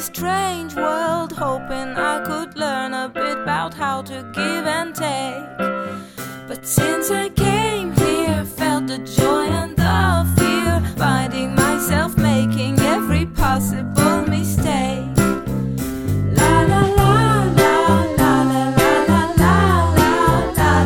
this strange world, hoping I could learn a bit about how to give and take. But since I came here, felt the joy and the fear, finding myself making every possible mistake. La la la la la la la la la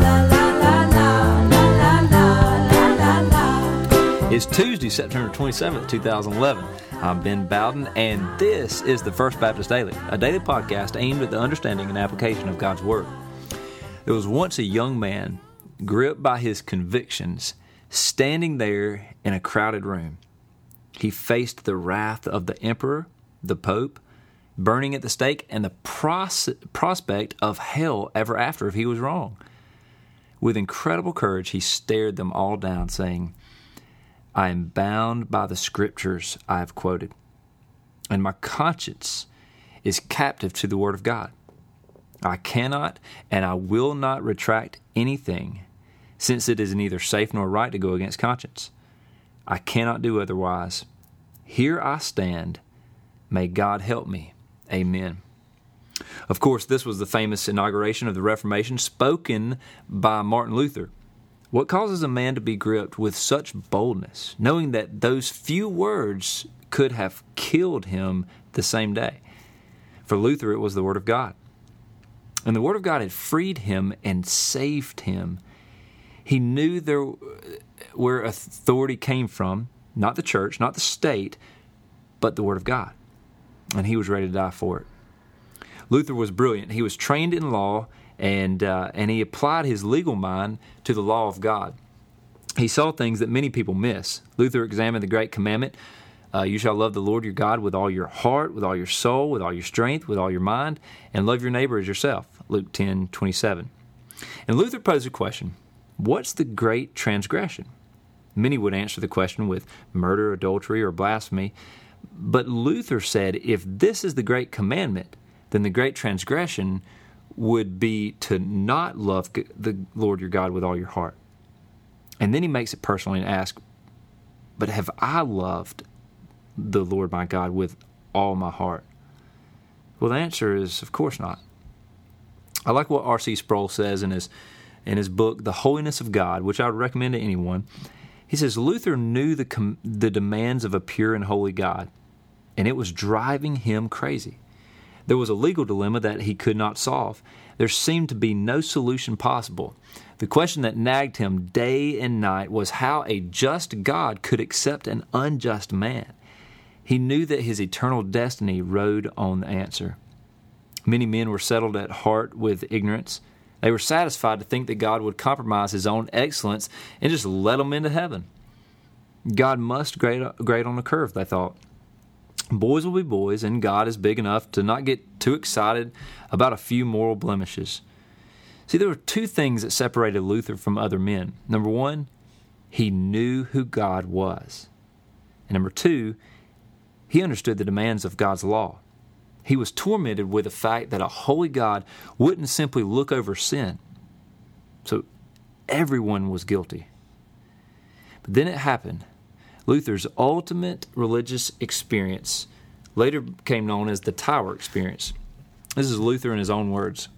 la la. It's Tuesday, September 27th, 2011. I'm Ben Bowden, and this is the First Baptist Daily, a daily podcast aimed at the understanding and application of God's Word. There was once a young man, gripped by his convictions, standing there in a crowded room. He faced the wrath of the emperor, the pope, burning at the stake, and the prospect of hell ever after if he was wrong. With incredible courage, he stared them all down, saying, I am bound by the scriptures I have quoted, and my conscience is captive to the Word of God. I cannot and I will not retract anything, since it is neither safe nor right to go against conscience. I cannot do otherwise. Here I stand. May God help me. Amen. Of course, this was the famous inauguration of the Reformation spoken by Martin Luther. What causes a man to be gripped with such boldness, knowing that those few words could have killed him the same day? For Luther, it was the Word of God. And the Word of God had freed him and saved him. He knew where authority came from, not the church, not the state, but the Word of God. And he was ready to die for it. Luther was brilliant. He was trained in law, and he applied his legal mind to the law of God. He saw things that many people miss. Luther examined the great commandment, you shall love the Lord your God with all your heart, with all your soul, with all your strength, with all your mind, and love your neighbor as yourself, Luke 10:27. And Luther posed a question, what's the great transgression? Many would answer the question with murder, adultery, or blasphemy. But Luther said, if this is the great commandment, then the great transgression would be to not love the Lord your God with all your heart. And then he makes it personal and asks, but have I loved the Lord my God with all my heart? Well, the answer is, of course not. I like what R.C. Sproul says in his book, The Holiness of God, which I would recommend to anyone. He says, Luther knew the demands of a pure and holy God, and it was driving him crazy. There was a legal dilemma that he could not solve. There seemed to be no solution possible. The question that nagged him day and night was how a just God could accept an unjust man. He knew that his eternal destiny rode on the answer. Many men were settled at heart with ignorance. They were satisfied to think that God would compromise his own excellence and just let them into heaven. God must grade on the curve, they thought. Boys will be boys, and God is big enough to not get too excited about a few moral blemishes. See, there were two things that separated Luther from other men. Number one, he knew who God was. And number two, he understood the demands of God's law. He was tormented with the fact that a holy God wouldn't simply look over sin. So everyone was guilty. But then it happened. Luther's ultimate religious experience later became known as the Tower Experience. This is Luther in his own words.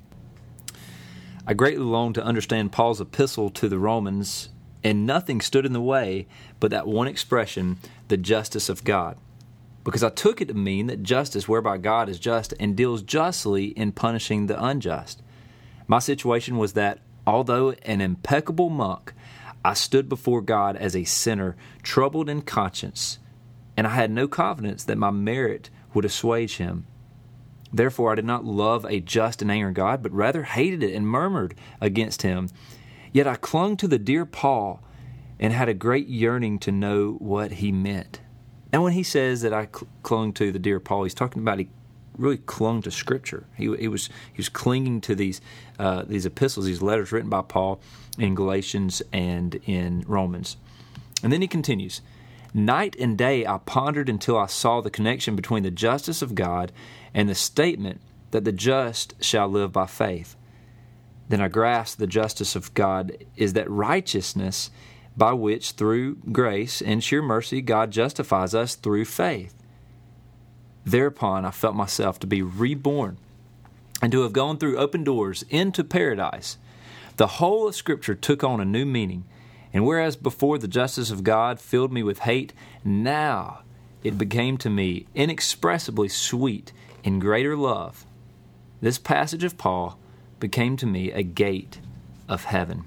I greatly longed to understand Paul's epistle to the Romans, and nothing stood in the way but that one expression, the justice of God. Because I took it to mean that justice whereby God is just and deals justly in punishing the unjust. My situation was that, although an impeccable monk, I stood before God as a sinner, troubled in conscience, and I had no confidence that my merit would assuage him. Therefore, I did not love a just and angry God, but rather hated it and murmured against him. Yet I clung to the dear Paul and had a great yearning to know what he meant. And when he says that I clung to the dear Paul, he's talking about he really clung to Scripture. He was clinging to these epistles, these letters written by Paul in Galatians and in Romans. And then he continues, night and day I pondered until I saw the connection between the justice of God and the statement that the just shall live by faith. Then I grasped the justice of God is that righteousness by which through grace and sheer mercy God justifies us through faith. Thereupon I felt myself to be reborn and to have gone through open doors into paradise. The whole of Scripture took on a new meaning, and whereas before the justice of God filled me with hate, now it became to me inexpressibly sweet in greater love. This passage of Paul became to me a gate of heaven.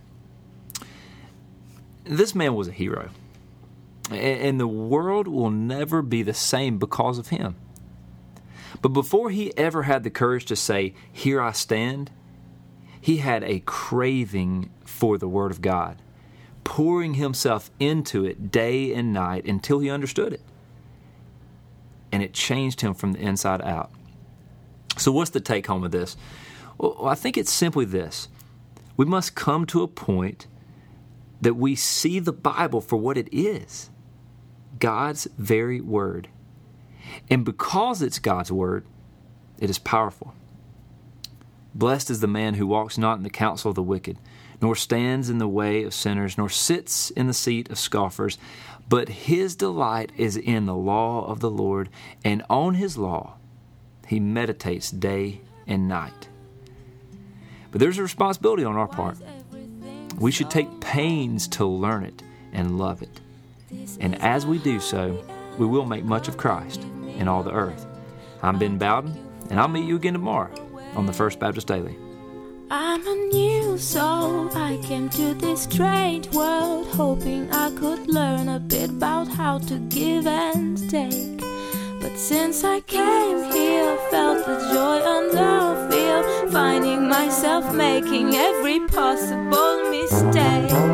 This man was a hero, and the world will never be the same because of him. But before he ever had the courage to say, "Here I stand," he had a craving for the Word of God, pouring himself into it day and night until he understood it. And it changed him from the inside out. So what's the take home of this? Well, I think it's simply this. We must come to a point that we see the Bible for what it is, God's very Word. And because it's God's Word, it is powerful. Blessed is the man who walks not in the counsel of the wicked, nor stands in the way of sinners, nor sits in the seat of scoffers. But his delight is in the law of the Lord, and on his law he meditates day and night. But there's a responsibility on our part. We should take pains to learn it and love it. And as we do so, we will make much of Christ in all the earth. I'm Ben Bowden, and I'll meet you again tomorrow on the First Baptist Daily. I'm a new soul. I came to this strange world hoping I could learn a bit about how to give and take. But since I came here, I felt the joy and the fear, finding myself making every possible mistake.